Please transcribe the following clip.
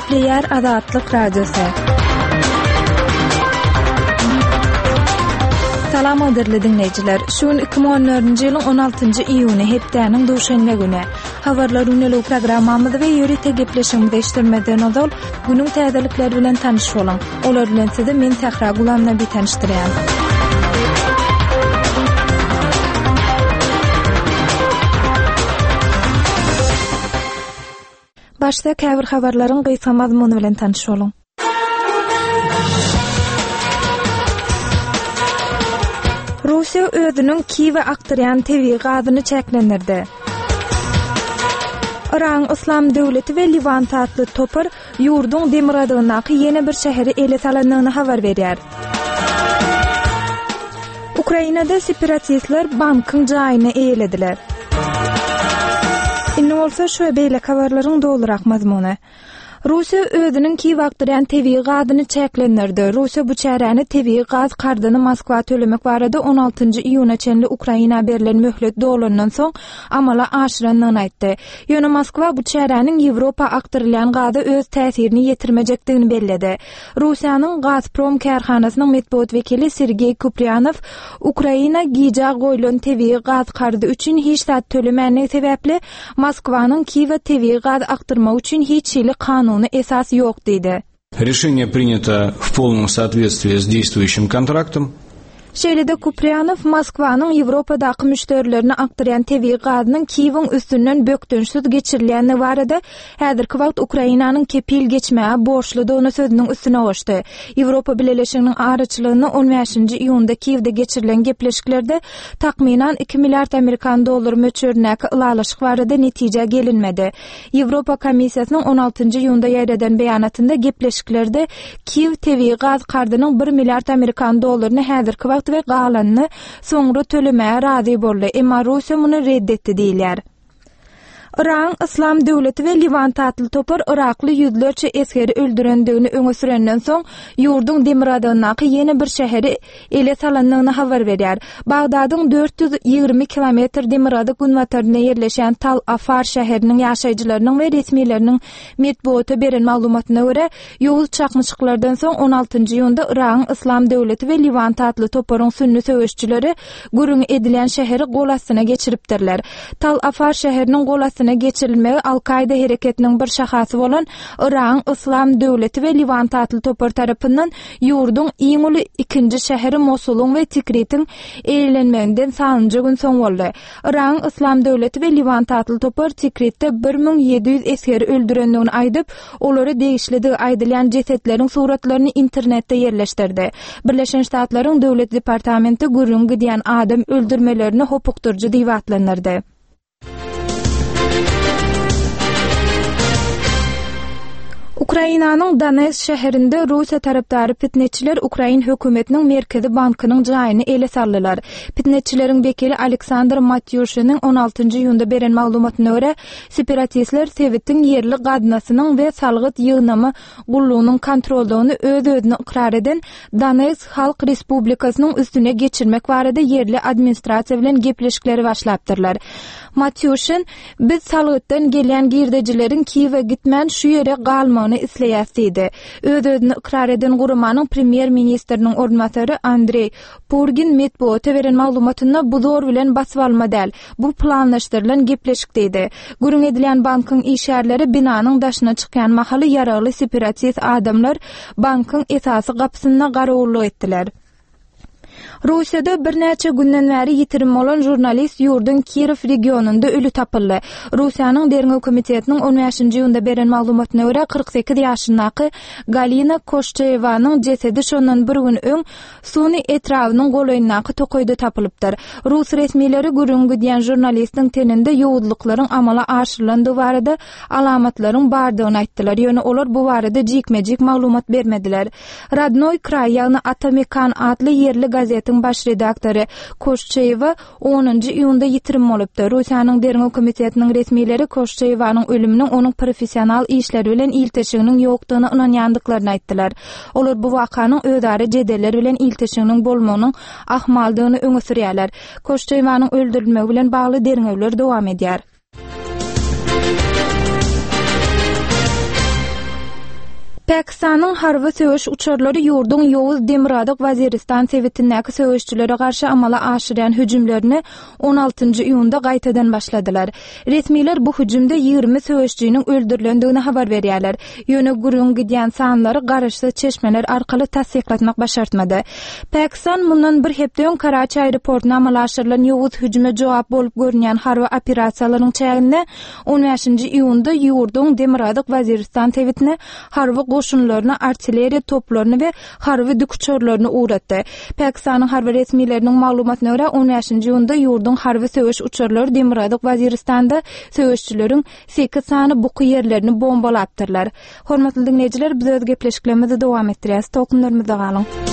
Nükleer Azatlyk Radiosu. Salam adirli dinleyijiler. Şuun 2014-nji ýylyň 16-njy iýuny hepdäniň duşanma güni. Habarlar ünlü programmamyzda we ýörite gepleşigimizde iştirmeden ozal günüň täzelikleri bilen tanyş bolaň. Olar bilen sizi men Sahra Gulamna bir tanışdyrýan. Başda käbir habarlaryň gysga mazmuny bilen tanyş bolaň. Rusiya özünün Kiýewe aktaryan tebii gazyny çeklendirdi. Iran Islam Döwleti we Liwant atly topar ýurduň demiradygynaky ýene bir şäheri ele salandygyny habar berýär. Ukrainada separatistler bankyň jaýyny eýlediler. Inne bolsa şu beýle habarlaryň dolurak mazmuny. Rusiya özünün Kiýewe aktaryan tebii gazyny çeklendirdi. Rusiya bu çäräni tebii gaz kardyny Moskwa tölemek barada 16-njy iýuna çenli Ukraina berilen möhlet dolandan soň amala aşyrandygyny aýtdy. Ýöne Moskwa bu çäräniň Ýewropa aktarylýan gaza öz täsirini ýetirmejekdigini belledi. Rusiýanyň Gazprom kärhanasynyň medeniýet wekili Sergey Kupryanov Ukraina giýja goýulan tebii gaz kardy üçin hiç zat tölemänligi sebäpli Moskwanyň Kiýewe tebii gaz aktyrmak üçin hiç ýyly esas yok dedi. Решение принято в полном соответствии с действующим контрактом. Şeýlede Kupryanov Moskwanyň Ýewropadaky müşterilerini aktaryan tebii gazynyň Kiýewiň üstünden bökdünçsiz geçirilýäni barada häzirki wagt Ukrainanyň kepil geçmäge borçludygyny sözüniň üstüne goşdy. Ýewropa Birleşiginiň araçlygyny 15-nji iýunda Kiýewde geçirilen gepleşiklerde takminan 2 milliard Amerikan dollary möçürnäki ılalaşyk barada netije gelinmedi. Ýewropa Komissiýasynyň 16-njy iýunda ýereden beýanatynda gepleşiklerde Kiýew tebii gaz kardynyň 1 milliard Amerikan dollaryny häzirki ve galanny soňra tölemäge razy boldy. Emma Rusiya muny reddetdi diýilýär. Iran Islam Döwleti we Liwant atly topar Irakly ýüzlerçe eskeri öldürendigini öňe sürenden soň ýurduň demiradygynaky ýene bir şäheri ele salandygyny habar berýär. Bagdadyň 420 kilometr demirady gunwataryna ýerleşen Tal Afar şäheriniň ýaşaýjylarynyň we resmiýetleriniň medeniýete beren maglumatyna görä, ýol çakmyşyklardan soň 16-njy ýylda Iran Islam Döwleti we Liwant atly toparyň sünni söwüşçileri gürüň edilen şäheri gol astyna geçiripdirler. Tal Afar şäheriniň gol geçirilmegi Al-Qaida hereketiniň bir şahasy bolan Iran Islam Döwleti we Liwant atly topar tarapyndan ýurduň iň uly ikinji şäheri Mosulyň we Tikritin eýlenmeginden sanjy gün soň boldy. Iran Islam Döwleti we Liwant atly topar Tikritde 1700 eskeri öldürendigini aýdyp, olary degişligi aýdylýan jesetleriň suratlaryny internetde ýerleşdirdi. Birleşen Ştatlaryň Döwlet Departamenti gürrüň gidýän adam öldürmelerini hukukdurjy diýip atlandyrdy. Ukrainanyň Donetsk şäherinde Rusiya tarapdary fitnetçiler Ukraina hökümetiniň Merkezi bankynyň jaýyny ele saldylar. Fitnetçileriň bekeli Aleksandr Matyushynyň 16-njy iýunda beren maglumatyna görä, separatistler Sowetiň ýerli gadnasynyň we salgyt ýygnamy gullugynyň kontroldygyny öz-özüne ikrar eden Donetsk Halk Respublikasynyň üstüne geçirmek barada ýerli administrasiýa bilen gepleşikleri başlapdyrlar. Matyushin, biz salgytdan gelýän girdejileriň Kiýewe gitmän şu ýere galmagyny isleýärdi. Öz-özüne ikrar eden gurumanyň premier ministriniň ornmasary Andrey Purgin medeniýete beren maglumatyna bu zor bilen basyp alma däl. Bu planlaşdyrylan gepleşik diýdi. Gürüň edilýän bankyň işgärleri binanyň daşyna çykýan mahaly ýaraly separatist adamlar bankyň esasy gapysyna garawullyk etdiler. Rusiýada bir näçe günden bäri ýitirim bolan jurnalist ýurdun Kiýew regionunda ölü tapyldy. Rusiýanyň Derňew komitetiniň 15-nji ýylda beren maglumatyna görä 48 ýaşyndaky Galina Koşçeýewanyň jesedi şondan bir gün öň suny etrawynyň golaýyndaky tokoýda tapylypdyr. Rus resmiýetleri gürüň gidýän jurnalistiň teninde ýowudlyklaryň amala aşyrylandygy barada alamatlaryň bardygyny aýtdylar. Ýöne olar bu barada jikmejik maglumat bermediler. Radnoy Kray ýagny Atamekan adly ýerli gazetiň baş redaktory Koşçeýewa 10-njy iýunda ýitirim bolupdy. Rusiýanyň Derňew komitetiniň resmiýetleri Koşçeýewanyň ölümini onuň professional işleri bilen ilteşiginiň ýokdugyna inanýandyklaryny aýtdylar. Olar bu wakanyň özara jedeller bilen ilteşiginiň bolmagynyň ahmaldygyny öňe sürýärler. Koşçeýewanyň öldürilmegi bilen bagly derňewler dowam edýär. Pakistanyň harby söwüş uçarlary ýurdun Ýowuz Demiradaň Waziristan sewitindäki söwüşçülere garşy amala aşyran hüjümlerini 16-njy iýunda gaýtadan başladylar. Resmiler bu hüjümde 20 söwüşçüniň öldürilendigini habar berýärler. Ýöne gurun gidýän sanlary garaşly çeşmeler arkaly tasdiklatmak başartmady. Pakistan mundan bir hepden Karachi aeroportuna amala aşyrylan Ýowuz hüjüme jogap bolup görünýän harby operasiýalaryň çäginde 15-nji iýunda ýurdun Demiradaň Waziristan sewitine harby goşunlaryna artilleriýa toplaryny we harby dükçörlerini uğratdy. Pakistanyň harby resmileriniň maglumatyna görä 15-nji ýylda ýurdun harby söwüş uçurlary Demiradaň Waziristanda söwüşçüleriň 8 sany buky ýerlerini bombalapdyrlar. Hormatly dinleýijiler, biz öz gepleşiklerimizi dowam etdirýäs. Tokunlarymyzda galyň.